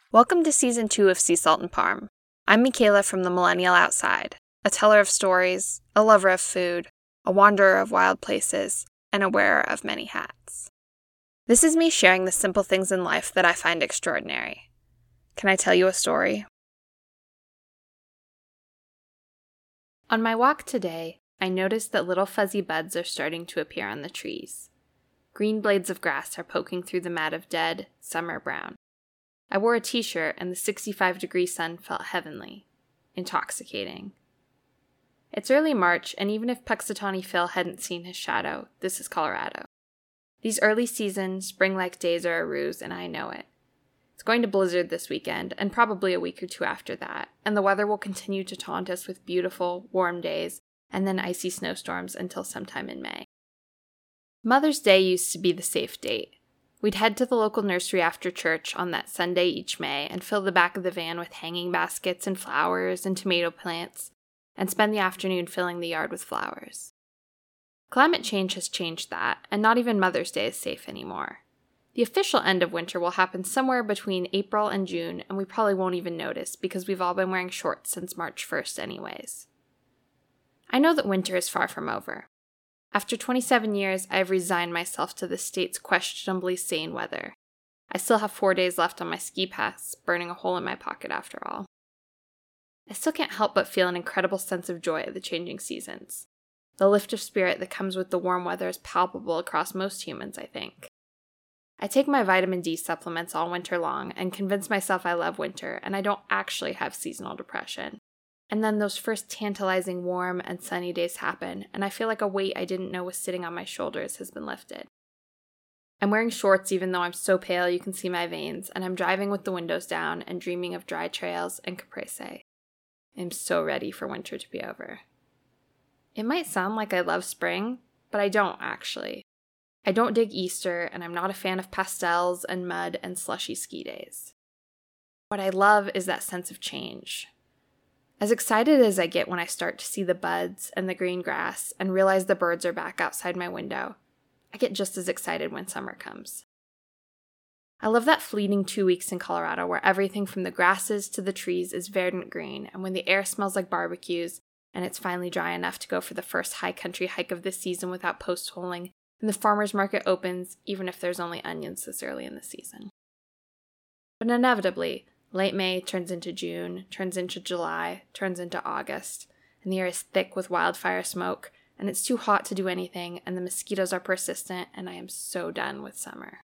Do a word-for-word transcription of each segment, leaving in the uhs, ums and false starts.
Welcome to Season two of Sea Salt and Parm. I'm Michaela from the Millennial Outside, a teller of stories, a lover of food, a wanderer of wild places, and a wearer of many hats. This is me sharing the simple things in life that I find extraordinary. Can I tell you a story? On my walk today, I noticed that little fuzzy buds are starting to appear on the trees. Green blades of grass are poking through the mat of dead, summer brown. I wore a t-shirt and the sixty-five degree sun felt heavenly, intoxicating. It's early March, and even if Puxatawny Phil hadn't seen his shadow, this is Colorado. These early season, spring-like days are a ruse, and I know it. It's going to blizzard this weekend, and probably a week or two after that, and the weather will continue to taunt us with beautiful, warm days, and then icy snowstorms until sometime in May. Mother's Day used to be the safe date. We'd head to the local nursery after church on that Sunday each May and fill the back of the van with hanging baskets and flowers and tomato plants, and spend the afternoon filling the yard with flowers. Climate change has changed that, and not even Mother's Day is safe anymore. The official end of winter will happen somewhere between April and June, and we probably won't even notice because we've all been wearing shorts since March first anyways. I know that winter is far from over. After twenty-seven years, I have resigned myself to the state's questionably sane weather. I still have four days left on my ski pass, burning a hole in my pocket after all. I still can't help but feel an incredible sense of joy at the changing seasons. The lift of spirit that comes with the warm weather is palpable across most humans, I think. I take my vitamin D supplements all winter long and convince myself I love winter and I don't actually have seasonal depression. And then those first tantalizing warm and sunny days happen, and I feel like a weight I didn't know was sitting on my shoulders has been lifted. I'm wearing shorts even though I'm so pale you can see my veins, and I'm driving with the windows down and dreaming of dry trails and caprese. I'm so ready for winter to be over. It might sound like I love spring, but I don't actually. I don't dig Easter, and I'm not a fan of pastels and mud and slushy ski days. What I love is that sense of change. As excited as I get when I start to see the buds and the green grass and realize the birds are back outside my window, I get just as excited when summer comes. I love that fleeting two weeks in Colorado where everything from the grasses to the trees is verdant green, and when the air smells like barbecues and it's finally dry enough to go for the first high country hike of the season without post-holing, and the farmer's market opens even if there's only onions this early in the season. But inevitably, late May turns into June, turns into July, turns into August, and the air is thick with wildfire smoke, and it's too hot to do anything, and the mosquitoes are persistent, and I am so done with summer.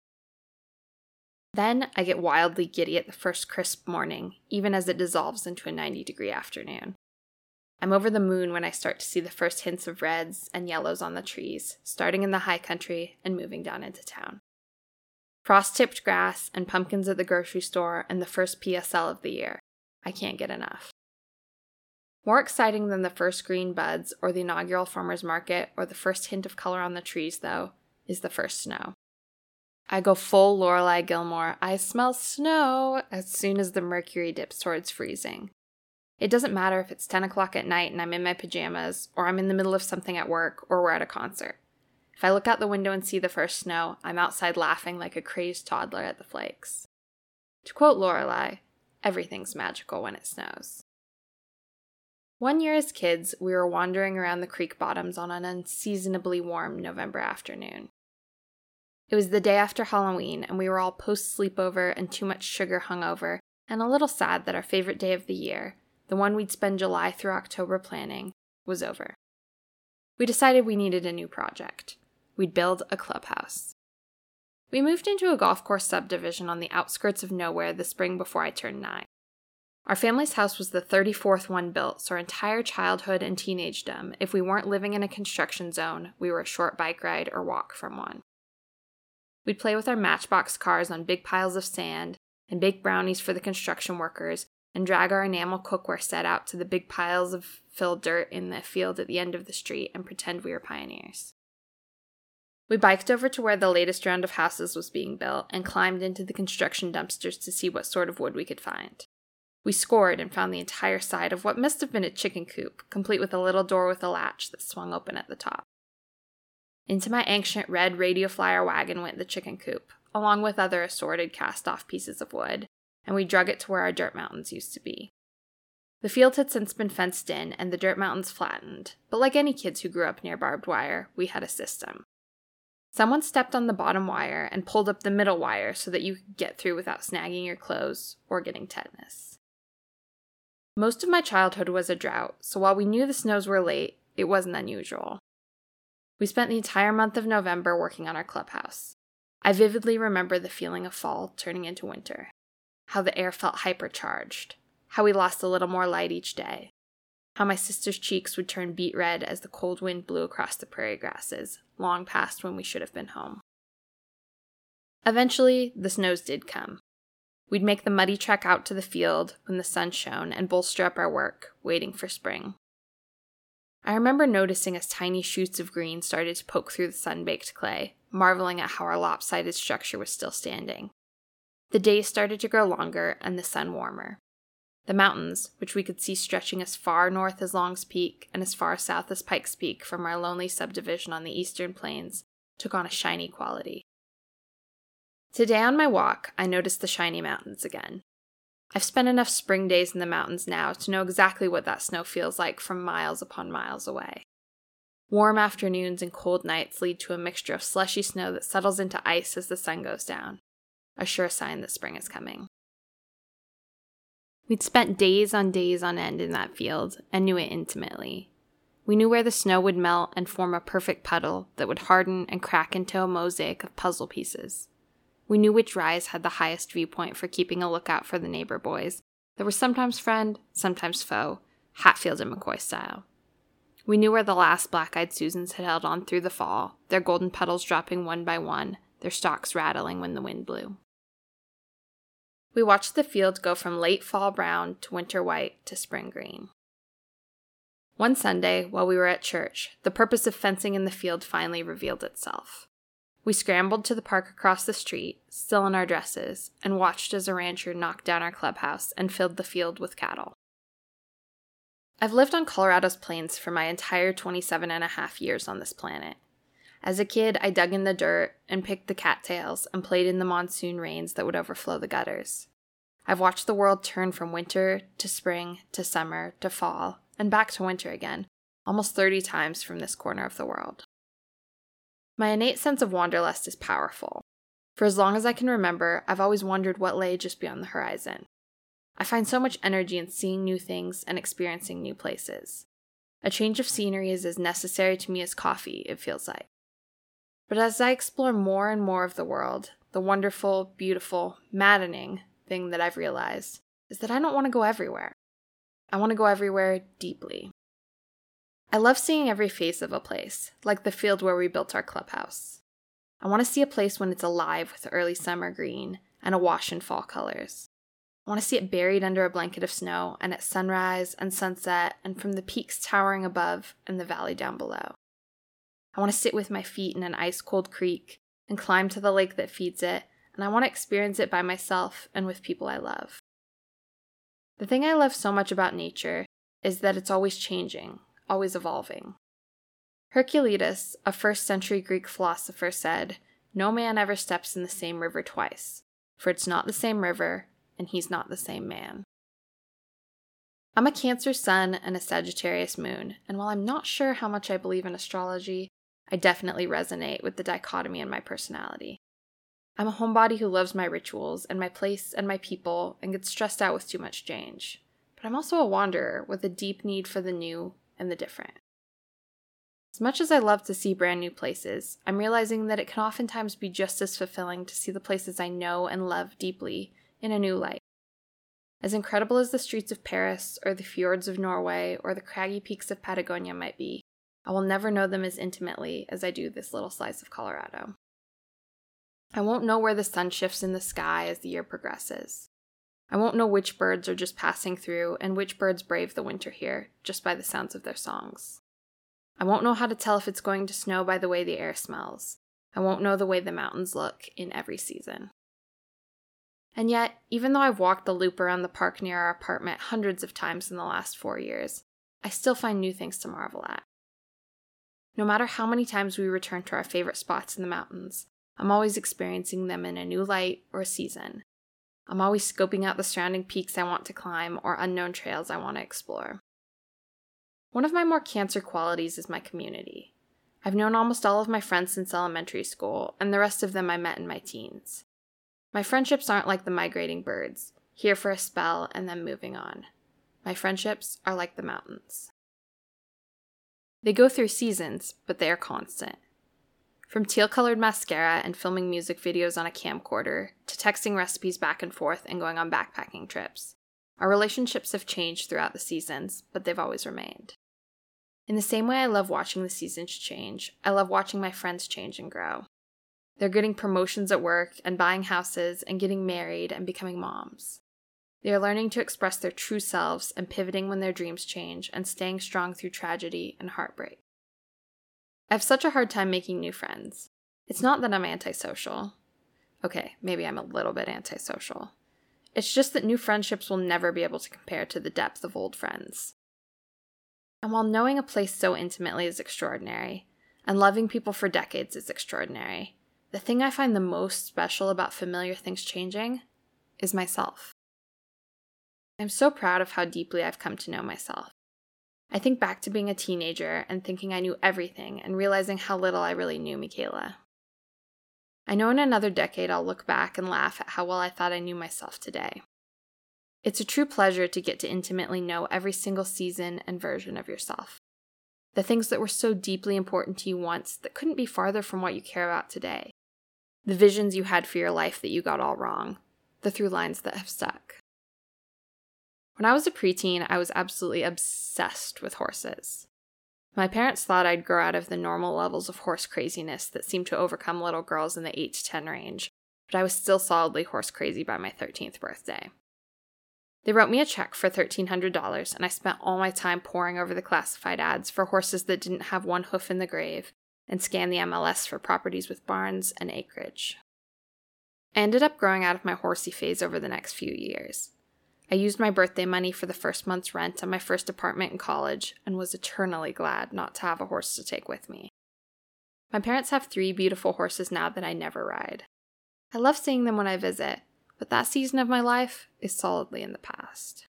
Then I get wildly giddy at the first crisp morning, even as it dissolves into a ninety degree afternoon. I'm over the moon when I start to see the first hints of reds and yellows on the trees, starting in the high country and moving down into town. Frost-tipped grass and pumpkins at the grocery store and the first P S L of the year. I can't get enough. More exciting than the first green buds or the inaugural farmer's market or the first hint of color on the trees, though, is the first snow. I go full Lorelai Gilmore, I smell snow, as soon as the mercury dips towards freezing. It doesn't matter if it's ten o'clock at night and I'm in my pajamas, or I'm in the middle of something at work, or we're at a concert. If I look out the window and see the first snow, I'm outside laughing like a crazed toddler at the flakes. To quote Lorelai, everything's magical when it snows. One year as kids, we were wandering around the creek bottoms on an unseasonably warm November afternoon. It was the day after Halloween, and we were all post-sleepover and too much sugar hungover, and a little sad that our favorite day of the year, the one we'd spend July through October planning, was over. We decided we needed a new project. We'd build a clubhouse. We moved into a golf course subdivision on the outskirts of nowhere the spring before I turned nine. Our family's house was the thirty-fourth one built, so our entire childhood and teenagedom, if we weren't living in a construction zone, we were a short bike ride or walk from one. We'd play with our matchbox cars on big piles of sand, and bake brownies for the construction workers, and drag our enamel cookware set out to the big piles of filled dirt in the field at the end of the street and pretend we were pioneers. We biked over to where the latest round of houses was being built and climbed into the construction dumpsters to see what sort of wood we could find. We scored and found the entire side of what must have been a chicken coop, complete with a little door with a latch that swung open at the top. Into my ancient red radio flyer wagon went the chicken coop, along with other assorted cast-off pieces of wood, and we drug it to where our dirt mountains used to be. The field had since been fenced in and the dirt mountains flattened, but like any kids who grew up near barbed wire, we had a system. Someone stepped on the bottom wire and pulled up the middle wire so that you could get through without snagging your clothes or getting tetanus. Most of my childhood was a drought, so while we knew the snows were late, it wasn't unusual. We spent the entire month of November working on our clubhouse. I vividly remember the feeling of fall turning into winter, how the air felt hypercharged, how we lost a little more light each day, how my sister's cheeks would turn beet red as the cold wind blew across the prairie grasses, long past when we should have been home. Eventually, the snows did come. We'd make the muddy trek out to the field when the sun shone and bolster up our work, waiting for spring. I remember noticing as tiny shoots of green started to poke through the sun-baked clay, marveling at how our lopsided structure was still standing. The days started to grow longer and the sun warmer. The mountains, which we could see stretching as far north as Long's Peak and as far south as Pikes Peak from our lonely subdivision on the eastern plains, took on a shiny quality. Today on my walk, I noticed the shiny mountains again. I've spent enough spring days in the mountains now to know exactly what that snow feels like from miles upon miles away. Warm afternoons and cold nights lead to a mixture of slushy snow that settles into ice as the sun goes down, a sure sign that spring is coming. We'd spent days on days on end in that field and knew it intimately. We knew where the snow would melt and form a perfect puddle that would harden and crack into a mosaic of puzzle pieces. We knew which rise had the highest viewpoint for keeping a lookout for the neighbor boys that were sometimes friend, sometimes foe, Hatfield and McCoy style. We knew where the last black-eyed Susans had held on through the fall, their golden petals dropping one by one, their stalks rattling when the wind blew. We watched the field go from late fall brown to winter white to spring green. One Sunday, while we were at church, the purpose of fencing in the field finally revealed itself. We scrambled to the park across the street, still in our dresses, and watched as a rancher knocked down our clubhouse and filled the field with cattle. I've lived on Colorado's plains for my entire twenty-seven and a half years on this planet. As a kid, I dug in the dirt and picked the cattails and played in the monsoon rains that would overflow the gutters. I've watched the world turn from winter to spring to summer to fall and back to winter again, almost thirty times from this corner of the world. My innate sense of wanderlust is powerful. For as long as I can remember, I've always wondered what lay just beyond the horizon. I find so much energy in seeing new things and experiencing new places. A change of scenery is as necessary to me as coffee, it feels like. But as I explore more and more of the world, the wonderful, beautiful, maddening thing that I've realized is that I don't want to go everywhere. I want to go everywhere deeply. I love seeing every face of a place, like the field where we built our clubhouse. I want to see a place when it's alive with early summer green and awash in fall colors. I want to see it buried under a blanket of snow and at sunrise and sunset and from the peaks towering above and the valley down below. I want to sit with my feet in an ice-cold creek and climb to the lake that feeds it, and I want to experience it by myself and with people I love. The thing I love so much about nature is that it's always changing, always evolving. Herculitus, a first-century Greek philosopher, said, "No man ever steps in the same river twice, for it's not the same river, and he's not the same man." I'm a Cancer sun and a Sagittarius moon, and while I'm not sure how much I believe in astrology, I definitely resonate with the dichotomy in my personality. I'm a homebody who loves my rituals and my place and my people and gets stressed out with too much change. But I'm also a wanderer with a deep need for the new and the different. As much as I love to see brand new places, I'm realizing that it can oftentimes be just as fulfilling to see the places I know and love deeply in a new light. As incredible as the streets of Paris or the fjords of Norway or the craggy peaks of Patagonia might be, I will never know them as intimately as I do this little slice of Colorado. I won't know where the sun shifts in the sky as the year progresses. I won't know which birds are just passing through and which birds brave the winter here, just by the sounds of their songs. I won't know how to tell if it's going to snow by the way the air smells. I won't know the way the mountains look in every season. And yet, even though I've walked the loop around the park near our apartment hundreds of times in the last four years, I still find new things to marvel at. No matter how many times we return to our favorite spots in the mountains, I'm always experiencing them in a new light or season. I'm always scoping out the surrounding peaks I want to climb or unknown trails I want to explore. One of my more Cancer qualities is my community. I've known almost all of my friends since elementary school, and the rest of them I met in my teens. My friendships aren't like the migrating birds, here for a spell and then moving on. My friendships are like the mountains. They go through seasons, but they are constant. From teal-colored mascara and filming music videos on a camcorder, to texting recipes back and forth and going on backpacking trips, our relationships have changed throughout the seasons, but they've always remained. In the same way I love watching the seasons change, I love watching my friends change and grow. They're getting promotions at work and buying houses and getting married and becoming moms. They are learning to express their true selves and pivoting when their dreams change and staying strong through tragedy and heartbreak. I have such a hard time making new friends. It's not that I'm antisocial. Okay, maybe I'm a little bit antisocial. It's just that new friendships will never be able to compare to the depth of old friends. And while knowing a place so intimately is extraordinary, and loving people for decades is extraordinary, the thing I find the most special about familiar things changing is myself. I'm so proud of how deeply I've come to know myself. I think back to being a teenager and thinking I knew everything and realizing how little I really knew Michaela. I know in another decade I'll look back and laugh at how well I thought I knew myself today. It's a true pleasure to get to intimately know every single season and version of yourself. The things that were so deeply important to you once that couldn't be farther from what you care about today. The visions you had for your life that you got all wrong. The through lines that have stuck. When I was a preteen, I was absolutely obsessed with horses. My parents thought I'd grow out of the normal levels of horse craziness that seem to overcome little girls in the eight to ten range, but I was still solidly horse crazy by my thirteenth birthday. They wrote me a check for thirteen hundred dollars, and I spent all my time poring over the classified ads for horses that didn't have one hoof in the grave, and scanned the M L S for properties with barns and acreage. I ended up growing out of my horsey phase over the next few years. I used my birthday money for the first month's rent on my first apartment in college, and was eternally glad not to have a horse to take with me. My parents have three beautiful horses now that I never ride. I love seeing them when I visit, but that season of my life is solidly in the past.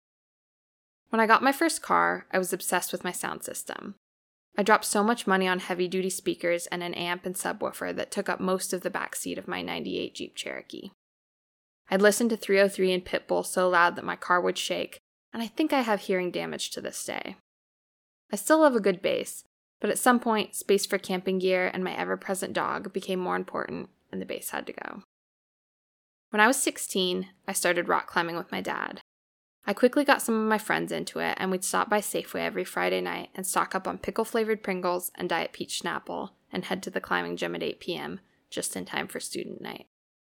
When I got my first car, I was obsessed with my sound system. I dropped so much money on heavy-duty speakers and an amp and subwoofer that took up most of the back seat of my ninety-eight Jeep Cherokee. I'd listened to three oh three and Pitbull so loud that my car would shake, and I think I have hearing damage to this day. I still love a good bass, but at some point, space for camping gear and my ever-present dog became more important, and the bass had to go. When I was sixteen, I started rock climbing with my dad. I quickly got some of my friends into it, and we'd stop by Safeway every Friday night and stock up on pickle-flavored Pringles and Diet Peach Snapple, and head to the climbing gym at eight p.m., just in time for student night.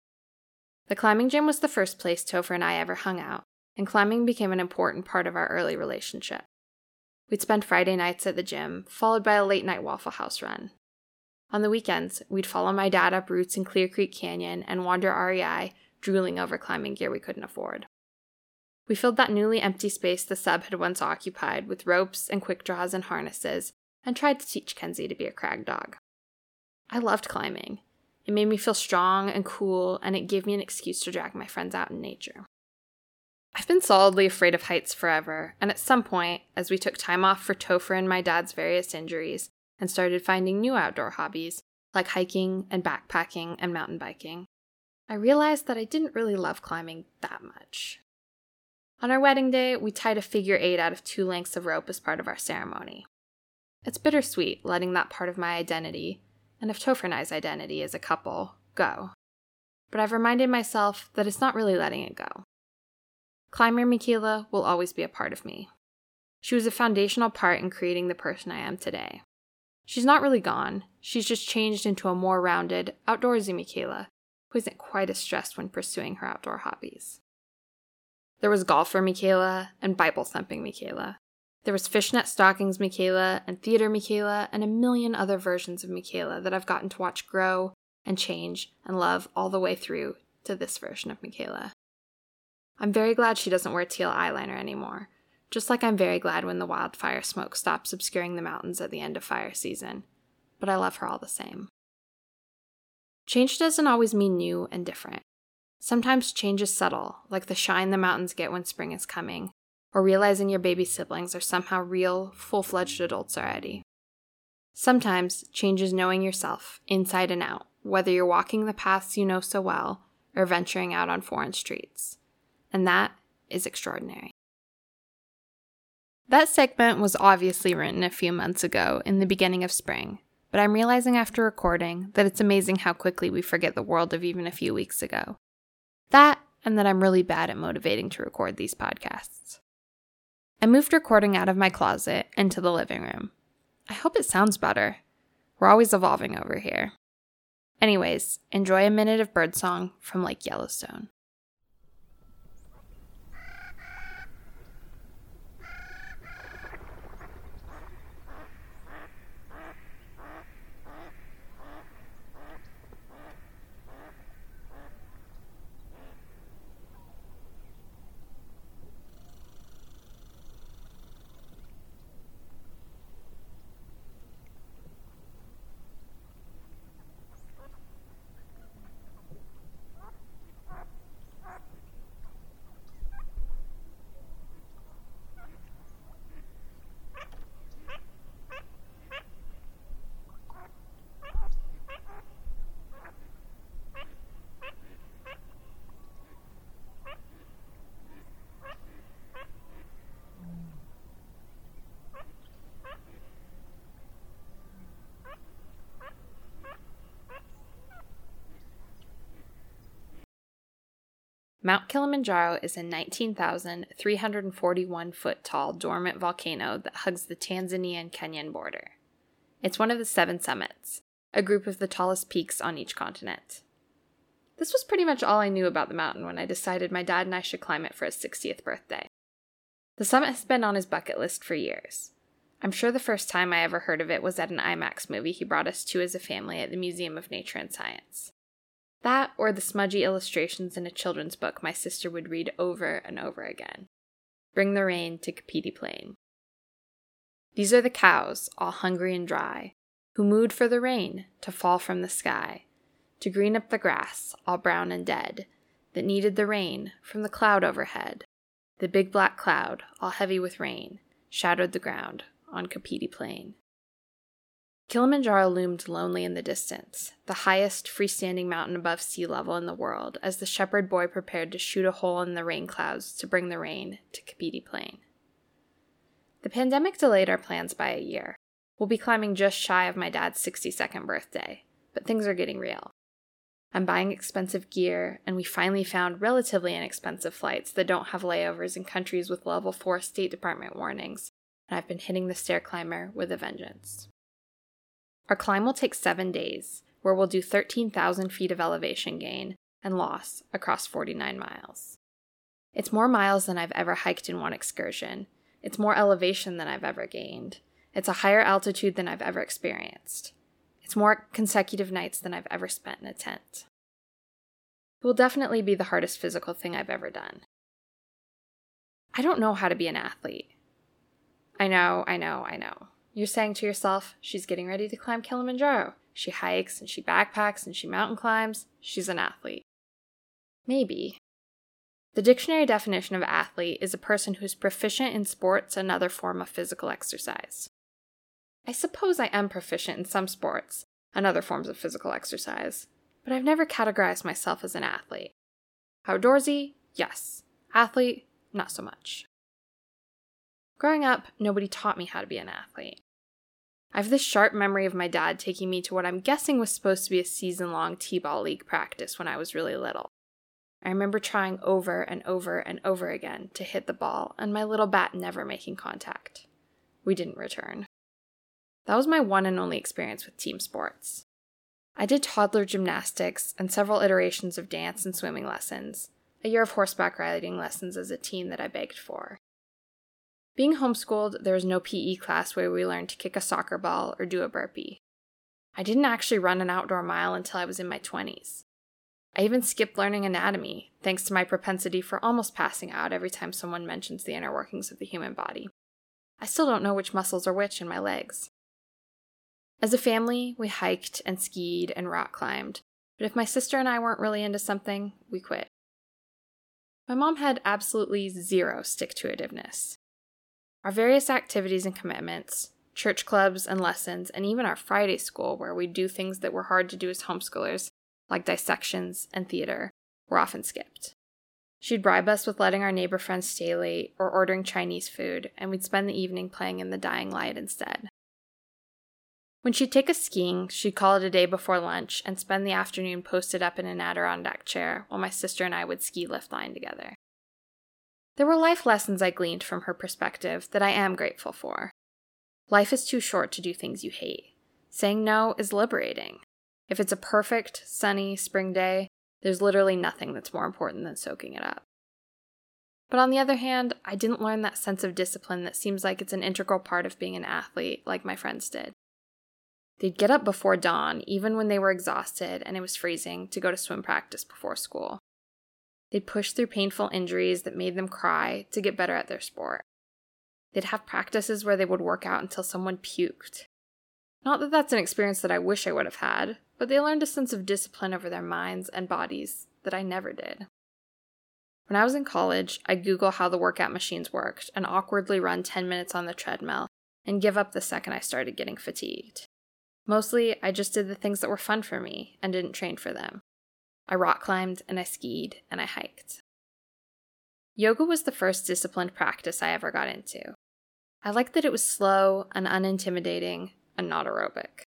The climbing gym was the first place Topher and I ever hung out, and climbing became an important part of our early relationship. We'd spend Friday nights at the gym, followed by a late-night Waffle House run. On the weekends, we'd follow my dad up routes in Clear Creek Canyon and wander R E I, drooling over climbing gear we couldn't afford. We filled that newly empty space the sub had once occupied with ropes and quick draws and harnesses, and tried to teach Kenzie to be a crag dog. I loved climbing. It made me feel strong and cool, and it gave me an excuse to drag my friends out in nature. I've been solidly afraid of heights forever, and at some point, as we took time off for Topher and my dad's various injuries, and started finding new outdoor hobbies, like hiking and backpacking and mountain biking, I realized that I didn't really love climbing that much. On our wedding day, we tied a figure eight out of two lengths of rope as part of our ceremony. It's bittersweet letting that part of my identity, and of Topher and I's identity as a couple, go. But I've reminded myself that it's not really letting it go. Climber Michaela will always be a part of me. She was a foundational part in creating the person I am today. She's not really gone, she's just changed into a more rounded, outdoorsy Michaela, who isn't quite as stressed when pursuing her outdoor hobbies. There was golfer Michaela and Bible-thumping Michaela. There was fishnet stockings Michaela and theater Michaela and a million other versions of Michaela that I've gotten to watch grow and change and love all the way through to this version of Michaela. I'm very glad she doesn't wear teal eyeliner anymore, just like I'm very glad when the wildfire smoke stops obscuring the mountains at the end of fire season, but I love her all the same. Change doesn't always mean new and different. Sometimes change is subtle, like the shine the mountains get when spring is coming, or realizing your baby siblings are somehow real, full-fledged adults already. Sometimes change is knowing yourself, inside and out, whether you're walking the paths you know so well or venturing out on foreign streets. And that is extraordinary. That segment was obviously written a few months ago, in the beginning of spring, but I'm realizing after recording that it's amazing how quickly we forget the world of even a few weeks ago. That, and that I'm really bad at motivating to record these podcasts. I moved recording out of my closet into the living room. I hope it sounds better. We're always evolving over here. Anyways, enjoy a minute of birdsong from Lake Yellowstone. Mount Kilimanjaro is a nineteen thousand three hundred forty-one foot tall dormant volcano that hugs the Tanzania and Kenyan border. It's one of the seven summits, a group of the tallest peaks on each continent. This was pretty much all I knew about the mountain when I decided my dad and I should climb it for his sixtieth birthday. The summit has been on his bucket list for years. I'm sure the first time I ever heard of it was at an IMAX movie he brought us to as a family at the Museum of Nature and Science. That, or the smudgy illustrations in a children's book my sister would read over and over again. Bring the rain to Kapiti Plain. These are the cows, all hungry and dry, who mooed for the rain to fall from the sky, to green up the grass, all brown and dead, that needed the rain from the cloud overhead. The big black cloud, all heavy with rain, shadowed the ground on Kapiti Plain. Kilimanjaro loomed lonely in the distance, the highest freestanding mountain above sea level in the world, as the shepherd boy prepared to shoot a hole in the rain clouds to bring the rain to Kapiti Plain. The pandemic delayed our plans by a year. We'll be climbing just shy of my dad's sixty-second birthday, but things are getting real. I'm buying expensive gear, and we finally found relatively inexpensive flights that don't have layovers in countries with level four State Department warnings, and I've been hitting the stair climber with a vengeance. Our climb will take seven days, where we'll do thirteen thousand feet of elevation gain and loss across forty-nine miles. It's more miles than I've ever hiked in one excursion. It's more elevation than I've ever gained. It's a higher altitude than I've ever experienced. It's more consecutive nights than I've ever spent in a tent. It will definitely be the hardest physical thing I've ever done. I don't know how to be an athlete. I know, I know, I know. You're saying to yourself, she's getting ready to climb Kilimanjaro. She hikes and she backpacks and she mountain climbs. She's an athlete. Maybe. The dictionary definition of athlete is a person who's proficient in sports and other form of physical exercise. I suppose I am proficient in some sports and other forms of physical exercise, but I've never categorized myself as an athlete. Outdoorsy? Yes. Athlete? Not so much. Growing up, nobody taught me how to be an athlete. I have this sharp memory of my dad taking me to what I'm guessing was supposed to be a season-long t-ball league practice when I was really little. I remember trying over and over and over again to hit the ball, and my little bat never making contact. We didn't return. That was my one and only experience with team sports. I did toddler gymnastics and several iterations of dance and swimming lessons, a year of horseback riding lessons as a teen that I begged for. Being homeschooled, there was no P E class where we learned to kick a soccer ball or do a burpee. I didn't actually run an outdoor mile until I was in my twenties. I even skipped learning anatomy, thanks to my propensity for almost passing out every time someone mentions the inner workings of the human body. I still don't know which muscles are which in my legs. As a family, we hiked and skied and rock climbed, but if my sister and I weren't really into something, we quit. My mom had absolutely zero stick-to-itiveness. Our various activities and commitments, church clubs and lessons, and even our Friday school where we'd do things that were hard to do as homeschoolers, like dissections and theater, were often skipped. She'd bribe us with letting our neighbor friends stay late or ordering Chinese food, and we'd spend the evening playing in the dying light instead. When she'd take us skiing, she'd call it a day before lunch and spend the afternoon posted up in an Adirondack chair while my sister and I would ski lift line together. There were life lessons I gleaned from her perspective that I am grateful for. Life is too short to do things you hate. Saying no is liberating. If it's a perfect, sunny spring day, there's literally nothing that's more important than soaking it up. But on the other hand, I didn't learn that sense of discipline that seems like it's an integral part of being an athlete like my friends did. They'd get up before dawn, even when they were exhausted and it was freezing, to go to swim practice before school. They'd push through painful injuries that made them cry to get better at their sport. They'd have practices where they would work out until someone puked. Not that that's an experience that I wish I would have had, but they learned a sense of discipline over their minds and bodies that I never did. When I was in college, I'd Google how the workout machines worked and awkwardly run ten minutes on the treadmill and give up the second I started getting fatigued. Mostly, I just did the things that were fun for me and didn't train for them. I rock climbed and I skied and I hiked. Yoga was the first disciplined practice I ever got into. I liked that it was slow and unintimidating and not aerobic.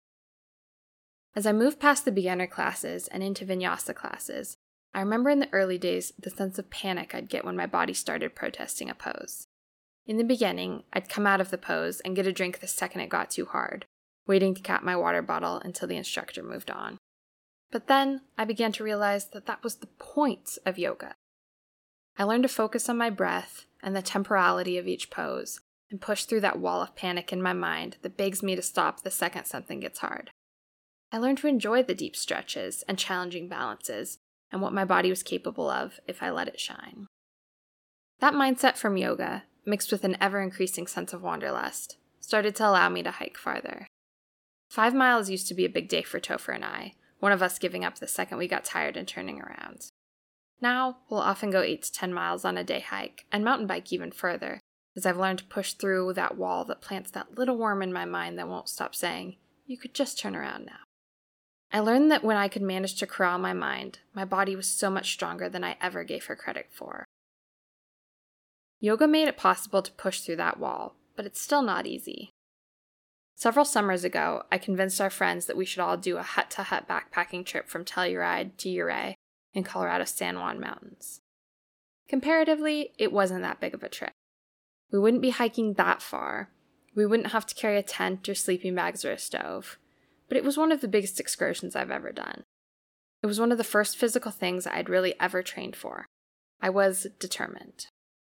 As I moved past the beginner classes and into vinyasa classes, I remember in the early days the sense of panic I'd get when my body started protesting a pose. In the beginning, I'd come out of the pose and get a drink the second it got too hard, waiting to cap my water bottle until the instructor moved on. But then I began to realize that that was the point of yoga. I learned to focus on my breath and the temporality of each pose and push through that wall of panic in my mind that begs me to stop the second something gets hard. I learned to enjoy the deep stretches and challenging balances and what my body was capable of if I let it shine. That mindset from yoga, mixed with an ever-increasing sense of wanderlust, started to allow me to hike farther. Five miles used to be a big day for Topher and I, one of us giving up the second we got tired and turning around. Now, we'll often go eight to ten miles on a day hike, and mountain bike even further, as I've learned to push through that wall that plants that little worm in my mind that won't stop saying, "You could just turn around now." I learned that when I could manage to corral my mind, my body was so much stronger than I ever gave her credit for. Yoga made it possible to push through that wall, but it's still not easy. Several summers ago, I convinced our friends that we should all do a hut-to-hut backpacking trip from Telluride to Ouray in Colorado's San Juan Mountains. Comparatively, it wasn't that big of a trip. We wouldn't be hiking that far. We wouldn't have to carry a tent or sleeping bags or a stove. But it was one of the biggest excursions I've ever done. It was one of the first physical things I'd really ever trained for. I was determined.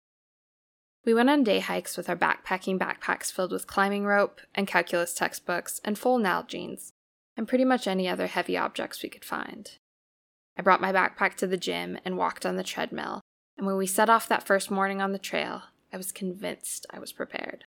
We went on day hikes with our backpacking backpacks filled with climbing rope and calculus textbooks and full Nalgene's, and pretty much any other heavy objects we could find. I brought my backpack to the gym and walked on the treadmill, and when we set off that first morning on the trail, I was convinced I was prepared.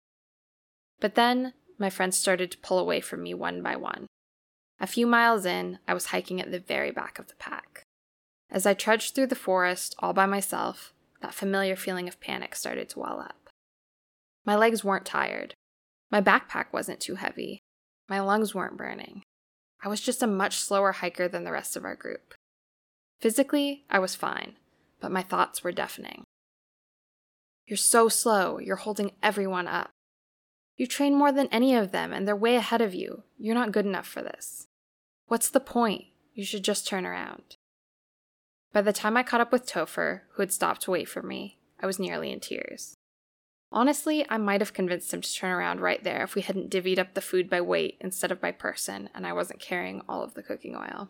But then, my friends started to pull away from me one by one. A few miles in, I was hiking at the very back of the pack. As I trudged through the forest all by myself, that familiar feeling of panic started to well up. My legs weren't tired. My backpack wasn't too heavy. My lungs weren't burning. I was just a much slower hiker than the rest of our group. Physically, I was fine, but my thoughts were deafening. "You're so slow, you're holding everyone up. You train more than any of them, and they're way ahead of you. You're not good enough for this. What's the point? You should just turn around." By the time I caught up with Topher, who had stopped to wait for me, I was nearly in tears. Honestly, I might have convinced him to turn around right there if we hadn't divvied up the food by weight instead of by person, and I wasn't carrying all of the cooking oil.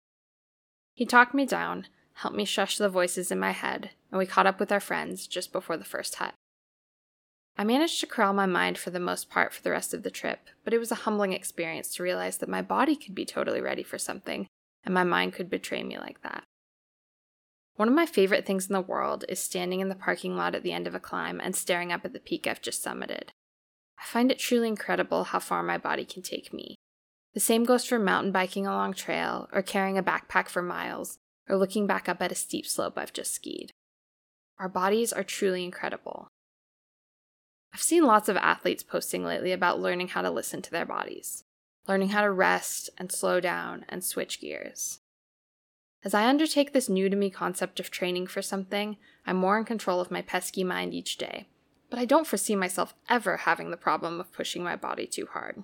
He talked me down, helped me shush the voices in my head, and we caught up with our friends just before the first hut. I managed to corral my mind for the most part for the rest of the trip, but it was a humbling experience to realize that my body could be totally ready for something, and my mind could betray me like that. One of my favorite things in the world is standing in the parking lot at the end of a climb and staring up at the peak I've just summited. I find it truly incredible how far my body can take me. The same goes for mountain biking along trail, or carrying a backpack for miles, or looking back up at a steep slope I've just skied. Our bodies are truly incredible. I've seen lots of athletes posting lately about learning how to listen to their bodies, learning how to rest and slow down and switch gears. As I undertake this new-to-me concept of training for something, I'm more in control of my pesky mind each day, but I don't foresee myself ever having the problem of pushing my body too hard.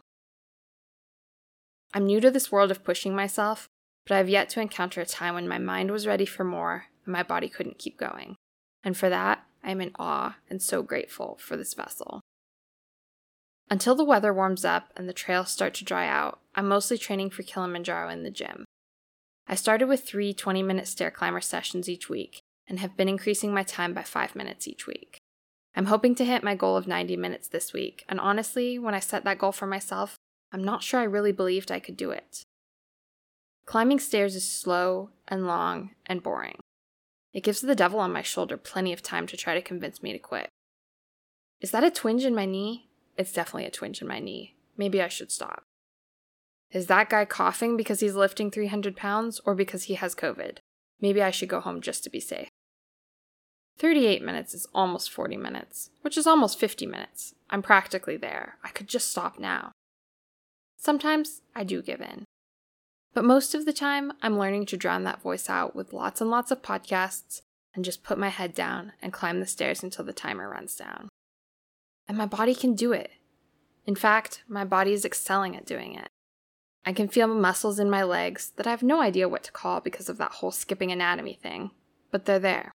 I'm new to this world of pushing myself, but I have yet to encounter a time when my mind was ready for more and my body couldn't keep going. And for that, I am in awe and so grateful for this vessel. Until the weather warms up and the trails start to dry out, I'm mostly training for Kilimanjaro in the gym. I started with three twenty-minute stair climber sessions each week and have been increasing my time by five minutes each week. I'm hoping to hit my goal of ninety minutes this week, and honestly, when I set that goal for myself, I'm not sure I really believed I could do it. Climbing stairs is slow and long and boring. It gives the devil on my shoulder plenty of time to try to convince me to quit. Is that a twinge in my knee? It's definitely a twinge in my knee. Maybe I should stop. Is that guy coughing because he's lifting three hundred pounds or because he has COVID? Maybe I should go home just to be safe. thirty-eight minutes is almost forty minutes, which is almost fifty minutes. I'm practically there. I could just stop now. Sometimes I do give in. But most of the time, I'm learning to drown that voice out with lots and lots of podcasts and just put my head down and climb the stairs until the timer runs down. And my body can do it. In fact, my body is excelling at doing it. I can feel muscles in my legs that I have no idea what to call because of that whole skipping anatomy thing, but they're there.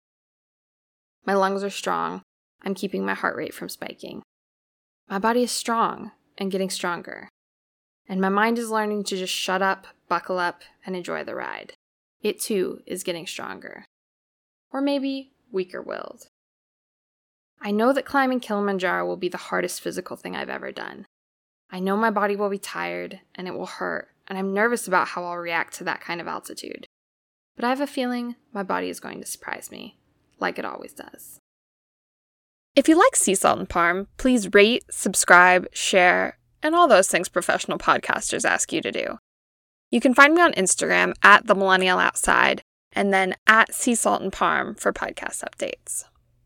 My lungs are strong. I'm keeping my heart rate from spiking. My body is strong and getting stronger. And my mind is learning to just shut up, buckle up, and enjoy the ride. It too is getting stronger. Or maybe weaker-willed. I know that climbing Kilimanjaro will be the hardest physical thing I've ever done. I know my body will be tired, and it will hurt, and I'm nervous about how I'll react to that kind of altitude. But I have a feeling my body is going to surprise me, like it always does. If you like Sea Salt and Parm, please rate, subscribe, share, and all those things professional podcasters ask you to do. You can find me on Instagram at The Millennial Outside, and then at Sea Salt and Parm for podcast updates.